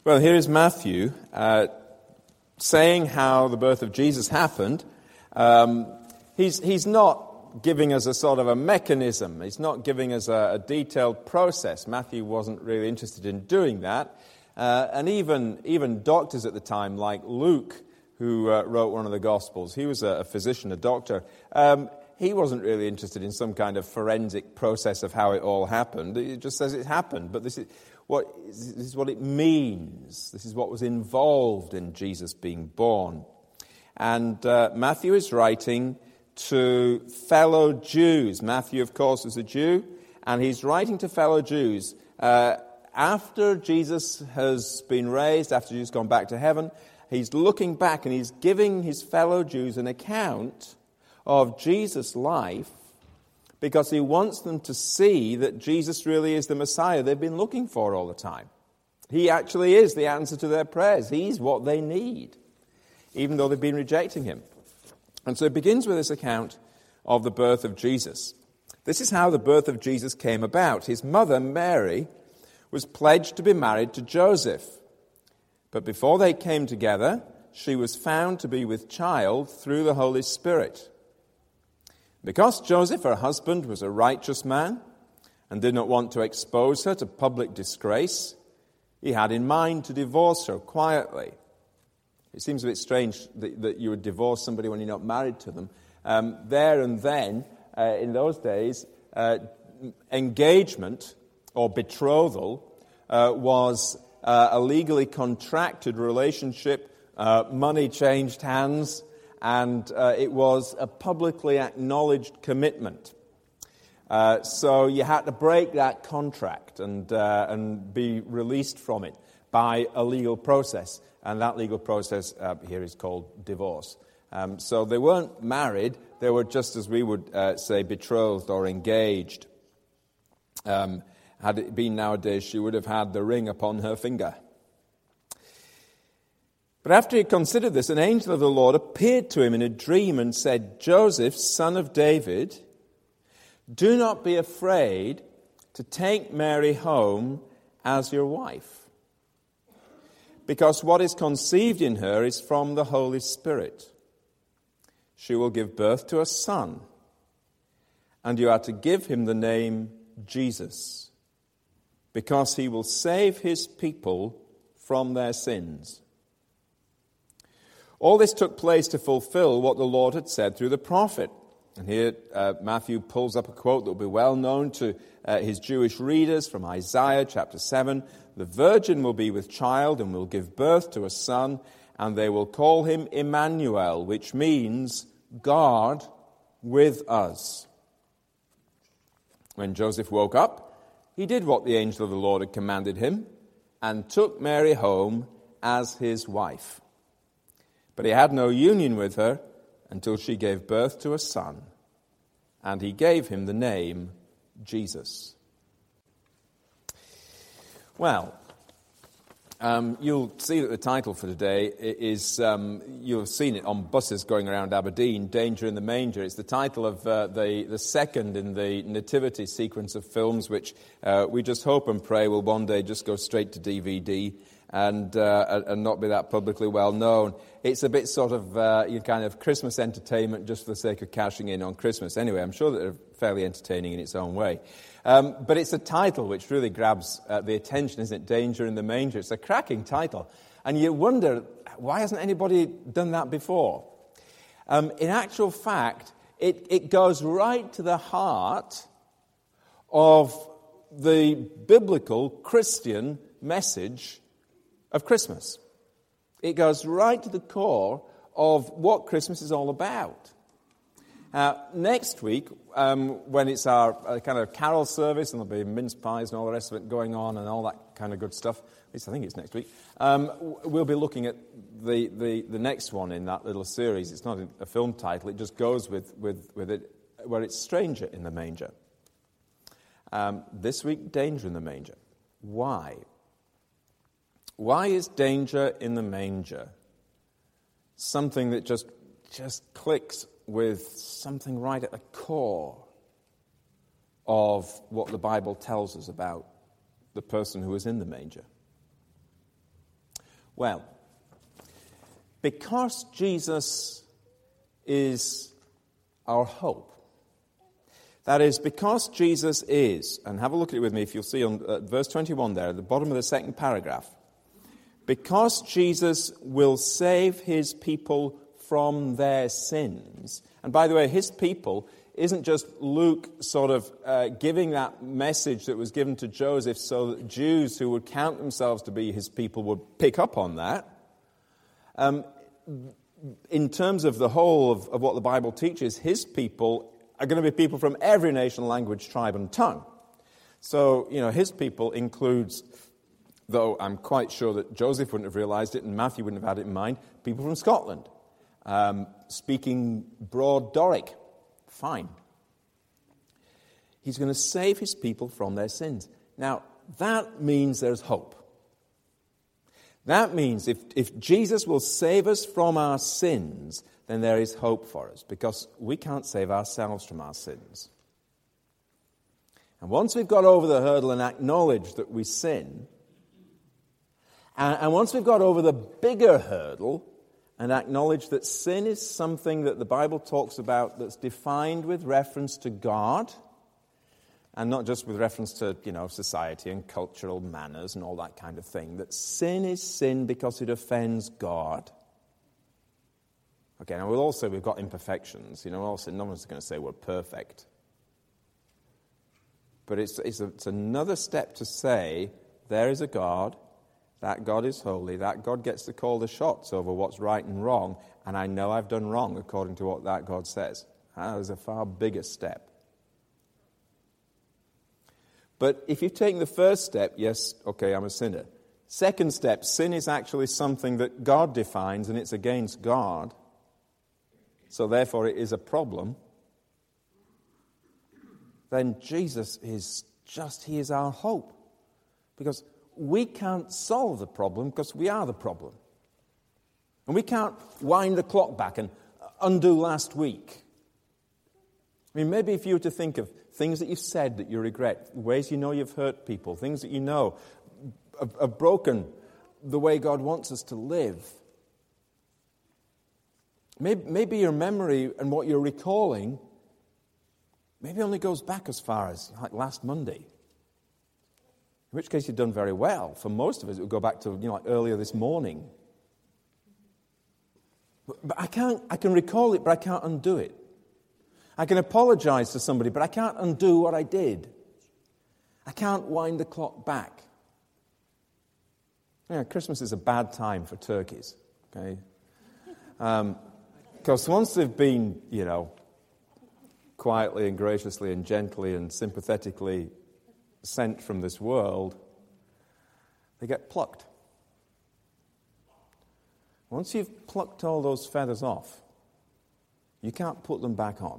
Well, here is Matthew saying how the birth of Jesus happened. He's not giving us a sort of a mechanism. He's not giving us a detailed process. Matthew wasn't really interested in doing that. And even doctors at the time, like Luke, who wrote one of the Gospels, he was a physician, a doctor. He wasn't really interested in some kind of forensic process of how it all happened. It just says it happened. But this is what it means. This is what was involved in Jesus being born. And Matthew is writing to fellow Jews. Matthew, of course, is a Jew, and he's writing to fellow Jews. After Jesus has been raised, after Jesus has gone back to heaven, he's looking back and he's giving his fellow Jews an account of Jesus' life, because he wants them to see that Jesus really is the Messiah they've been looking for all the time. He actually is the answer to their prayers. He's what they need, even though they've been rejecting him. And so it begins with this account of the birth of Jesus. This is how the birth of Jesus came about. His mother, Mary, was pledged to be married to Joseph. But before they came together, she was found to be with child through the Holy Spirit. Because Joseph, her husband, was a righteous man and did not want to expose her to public disgrace, he had in mind to divorce her quietly. It seems a bit strange that you would divorce somebody when you're not married to them. There and then, in those days, engagement or betrothal was a legally contracted relationship. Money changed hands, and it was a publicly acknowledged commitment. So you had to break that contract and be released from it by a legal process. And that legal process here is called divorce. So they weren't married. They were just, as we would say, betrothed or engaged. Had it been nowadays, she would have had the ring upon her finger. But after he considered this, an angel of the Lord appeared to him in a dream and said, "Joseph, son of David, do not be afraid to take Mary home as your wife, because what is conceived in her is from the Holy Spirit. She will give birth to a son, and you are to give him the name Jesus, because he will save his people from their sins." All this took place to fulfill what the Lord had said through the prophet. And here Matthew pulls up a quote that will be well known to his Jewish readers from Isaiah chapter 7. "The virgin will be with child and will give birth to a son, and they will call him Emmanuel," which means God with us. When Joseph woke up, he did what the angel of the Lord had commanded him and took Mary home as his wife. But he had no union with her until she gave birth to a son, and he gave him the name Jesus. Well, you'll see that the title for today is, you'll have seen it on buses going around Aberdeen, Danger in the Manger. It's the title of the second in the nativity sequence of films, which we just hope and pray will one day just go straight to DVD and not be that publicly well known. It's a bit sort of kind of Christmas entertainment just for the sake of cashing in on Christmas. Anyway, I'm sure that they're fairly entertaining in its own way. But it's a title which really grabs the attention, isn't it? Danger in the Manger. It's a cracking title. And you wonder, why hasn't anybody done that before? In actual fact, it goes right to the heart of the biblical Christian message of Christmas. It goes right to the core of what Christmas is all about. Next week, when it's our kind of carol service, and there'll be mince pies and all the rest of it going on and all that kind of good stuff, at least I think it's next week, we'll be looking at the next one in that little series. It's not a film title, it just goes with it, where it's Stranger in the Manger. This week, Danger in the Manger. Why? Why is danger in the manger something that just clicks with something right at the core of what the Bible tells us about the person who is in the manger? Well, because Jesus is our hope. That is, because Jesus is, and have a look at it with me if you'll see on verse 21 there, at the bottom of the second paragraph. Because Jesus will save his people from their sins. And by the way, his people isn't just Luke sort of giving that message that was given to Joseph so that Jews who would count themselves to be his people would pick up on that. In terms of the whole of what the Bible teaches, his people are going to be people from every nation, language, tribe, and tongue. So, his people includes, though I'm quite sure that Joseph wouldn't have realized it and Matthew wouldn't have had it in mind, people from Scotland, speaking broad Doric. Fine. He's going to save his people from their sins. Now, that means there's hope. That means if Jesus will save us from our sins, then there is hope for us, because we can't save ourselves from our sins. And once we've got over the hurdle and acknowledged that we sin, and once we've got over the bigger hurdle and acknowledged that sin is something that the Bible talks about that's defined with reference to God, and not just with reference to, society and cultural manners and all that kind of thing, that sin is sin because it offends God. Okay, now we'll all say we've got imperfections. No one's going to say we're perfect. But it's another step to say there is a God, that God is holy, that God gets to call the shots over what's right and wrong, and I know I've done wrong according to what that God says. That is a far bigger step. But if you've taken the first step, yes, okay, I'm a sinner. Second step, sin is actually something that God defines, and it's against God. So therefore it is a problem. Then Jesus he is our hope. Because we can't solve the problem because we are the problem. And we can't wind the clock back and undo last week. I mean, maybe if you were to think of things that you've said that you regret, ways you know you've hurt people, things that you know have broken the way God wants us to live. Maybe your memory and what you're recalling maybe only goes back as far as like last Monday. In which case you've done very well. For most of us, it would go back to like earlier this morning. But I can recall it, but I can't undo it. I can apologize to somebody, but I can't undo what I did. I can't wind the clock back. Christmas is a bad time for turkeys, okay? Because once they've been, quietly and graciously and gently and sympathetically sent from this world, they get plucked. Once you've plucked all those feathers off, you can't put them back on.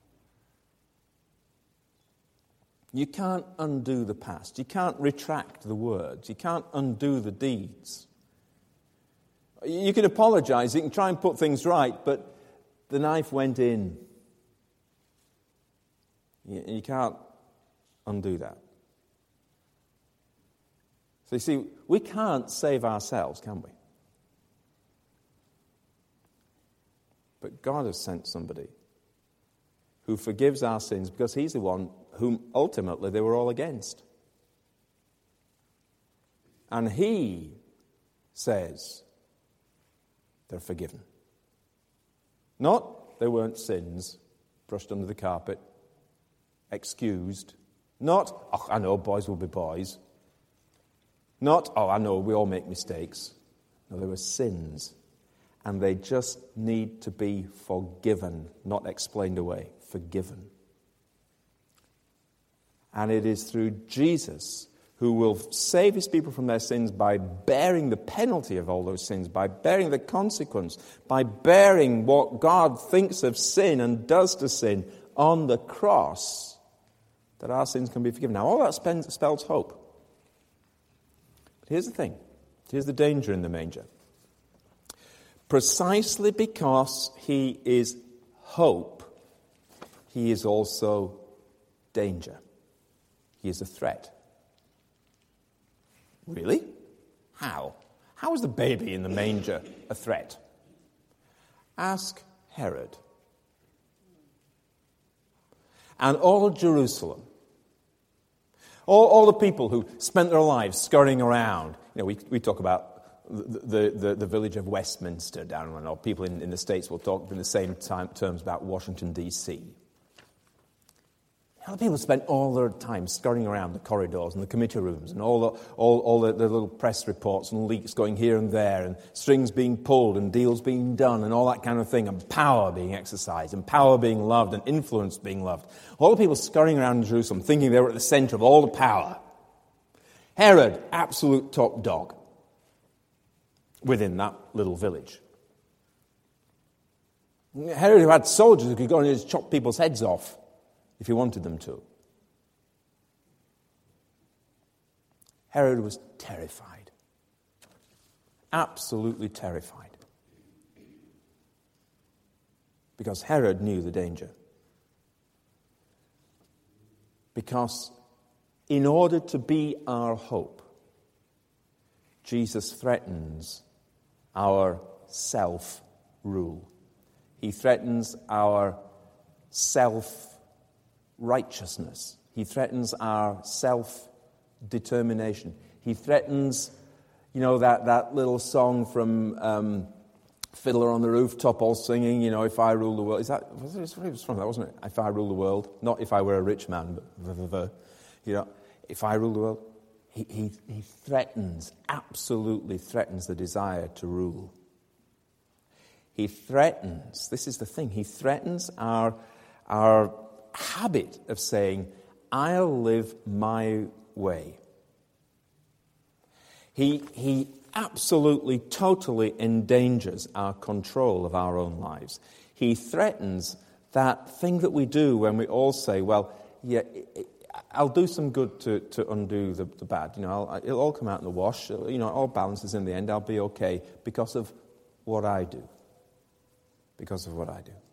You can't undo the past. You can't retract the words. You can't undo the deeds. You can apologize. You can try and put things right, but the knife went in. You can't undo that. So you see, we can't save ourselves, can we? But God has sent somebody who forgives our sins because he's the one whom ultimately they were all against. And he says they're forgiven. Not they weren't sins brushed under the carpet, excused. Not, I know, boys will be boys. Not, I know, we all make mistakes. No, they were sins. And they just need to be forgiven, not explained away. Forgiven. And it is through Jesus who will save his people from their sins by bearing the penalty of all those sins, by bearing the consequence, by bearing what God thinks of sin and does to sin on the cross, that our sins can be forgiven. Now, all that spells hope. But here's the thing. Here's the danger in the manger. Precisely because he is hope, he is also danger. He is a threat. Really? How? How is the baby in the manger a threat? Ask Herod. And all of Jerusalem. All the people who spent their lives scurrying around. We talk about the village of Westminster down, or people in the States will talk in the same terms about Washington, D.C. How the people spent all their time scurrying around the corridors and the committee rooms and all the little press reports and leaks going here and there and strings being pulled and deals being done and all that kind of thing, and power being exercised and power being loved and influence being loved. All the people scurrying around in Jerusalem thinking they were at the center of all the power. Herod, absolute top dog within that little village. Herod, who had soldiers who could go and just chop people's heads off if he wanted them to. Herod was terrified. Absolutely terrified. Because Herod knew the danger. Because in order to be our hope, Jesus threatens our self-rule. He threatens our self-righteousness. He threatens our self-determination. He threatens, that little song from Fiddler on the Rooftop, all singing, if I rule the world. It was from that, wasn't it? If I rule the world. Not if I were a rich man, but, if I rule the world. He threatens, absolutely threatens the desire to rule. He threatens, this is the thing, he threatens our habit of saying, I'll live my way. He absolutely, totally endangers our control of our own lives. He threatens that thing that we do when we all say, well, yeah, I'll do some good to undo the bad. It'll all come out in the wash. All balances in the end. I'll be okay because of what I do. Because of what I do.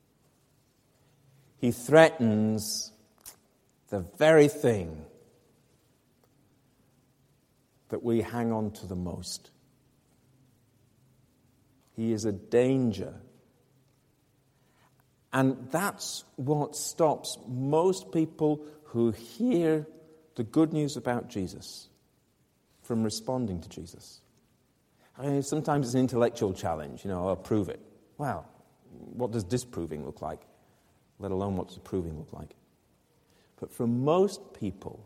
He threatens the very thing that we hang on to the most. He is a danger. And that's what stops most people who hear the good news about Jesus from responding to Jesus. Sometimes it's an intellectual challenge, prove it. Well, what does disproving look like? Let alone what does proving look like? But for most people,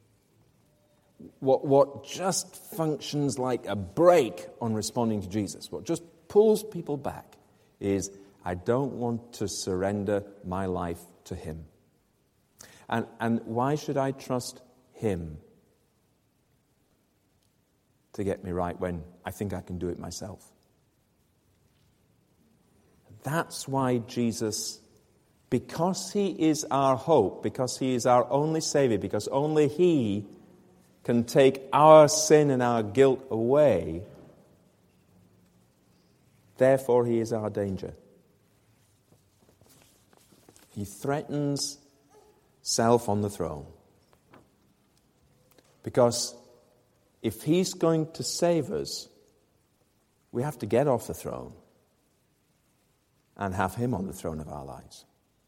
what just functions like a brake on responding to Jesus, what just pulls people back, is I don't want to surrender my life to him. And why should I trust him to get me right when I think I can do it myself? That's why Jesus, because he is our hope, because he is our only Savior, because only he can take our sin and our guilt away, therefore he is our danger. He threatens self on the throne. Because if he's going to save us, we have to get off the throne and have him on the throne of our lives.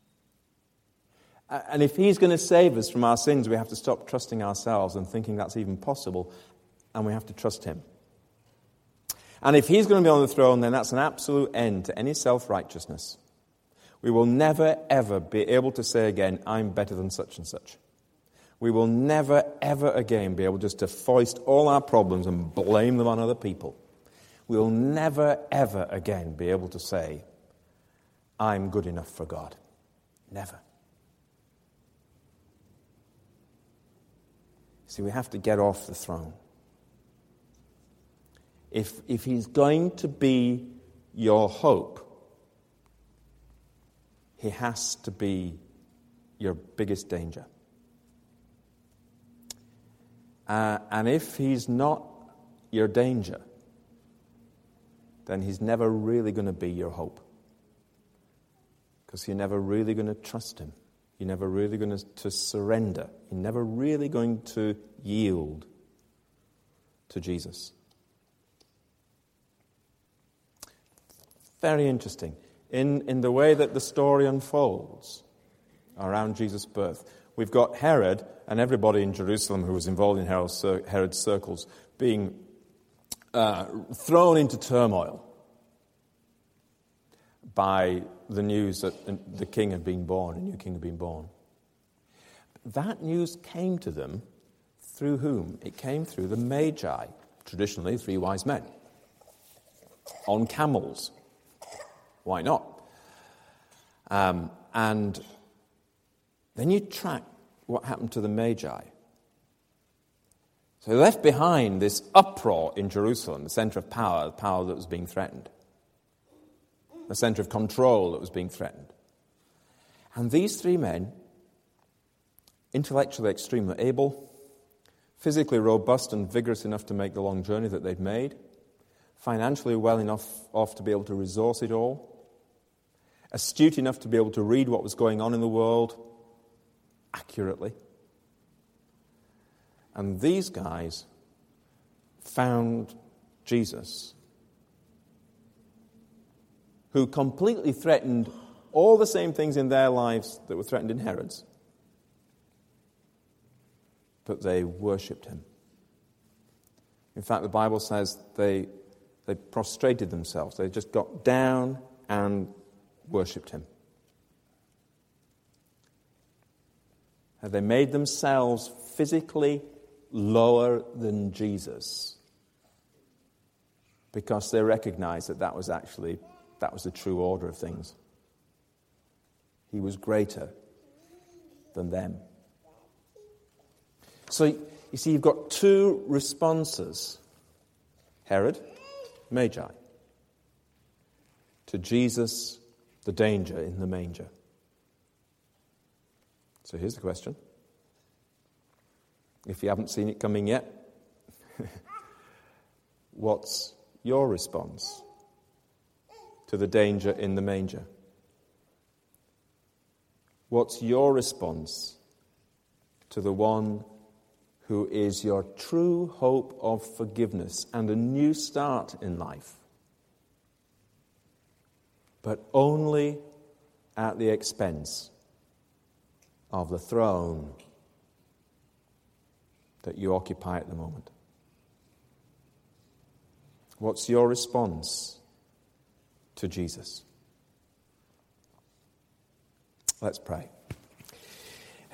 And if he's going to save us from our sins, we have to stop trusting ourselves and thinking that's even possible, and we have to trust him. And if he's going to be on the throne, then that's an absolute end to any self-righteousness. We will never, ever be able to say again, I'm better than such and such. We will never, ever again be able just to foist all our problems and blame them on other people. We will never, ever again be able to say, I'm good enough for God. Never. See, we have to get off the throne. If he's going to be your hope, he has to be your biggest danger. And if he's not your danger, then he's never really going to be your hope. Because you're never really going to trust him. You're never really going to surrender. You're never really going to yield to Jesus. very interesting. In the way that the story unfolds around Jesus' birth, we've got Herod and everybody in Jerusalem who was involved in Herod's circles being thrown into turmoil by the news that the king had been born, a new king had been born. That news came to them through whom? It came through the Magi, traditionally 3 wise men, on camels. Why not? And then you track what happened to the Magi. So they left behind this uproar in Jerusalem, the center of power, the power that was being threatened, the center of control that was being threatened. And these 3 men, intellectually extremely able, physically robust and vigorous enough to make the long journey that they'd made, financially well enough off to be able to resource it all, astute enough to be able to read what was going on in the world accurately. And these guys found Jesus, who completely threatened all the same things in their lives that were threatened in Herod's. But they worshipped him. In fact, the Bible says they prostrated themselves. They just got down and worshipped him. And they made themselves physically lower than Jesus because they recognized that was the true order of things. He was greater than them. So, you see, you've got 2 responses. Herod, Magi. To Jesus, the danger in the manger. So here's the question. If you haven't seen it coming yet, what's your response to the danger in the manger? What's your response to the one who is your true hope of forgiveness and a new start in life, but only at the expense of the throne that you occupy at the moment? What's your response to Jesus? Let's pray.